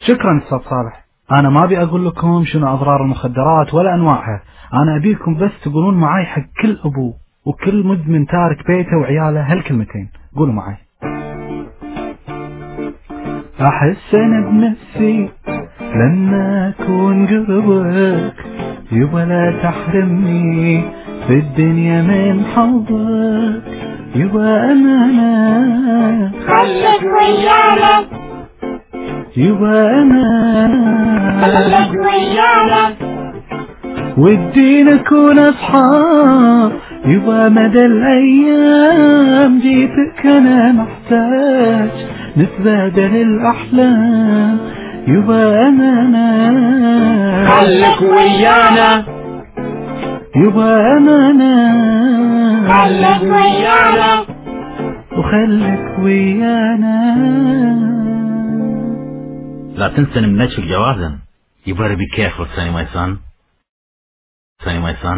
شكرا أستاذ صالح. أنا ما أبي أقول لكم شنو أضرار المخدرات ولا أنواعها، أنا أبيكم بس تقولون معي حق كل أبو وكل مدمن تارك بيته وعياله هالكلمتين. قولوا معي: أحس أنا بنفسي لما أكون قربك، يبا لا تحرمني في الدنيا من حظك، يبا أمانة خليك ويانا، يبا أمانة خليك ويانا، ودي نكون أصحاب، يبا مدى الأيام جيتك أنا محتاج نتبادل الأحلام، يبا أمانة خليك ويانا، يبا أمانة خليك ويانا، وخلك ويانا. لا تنسى من نشر جوازا. You better be careful, Sonny, my son. Sonny, my son.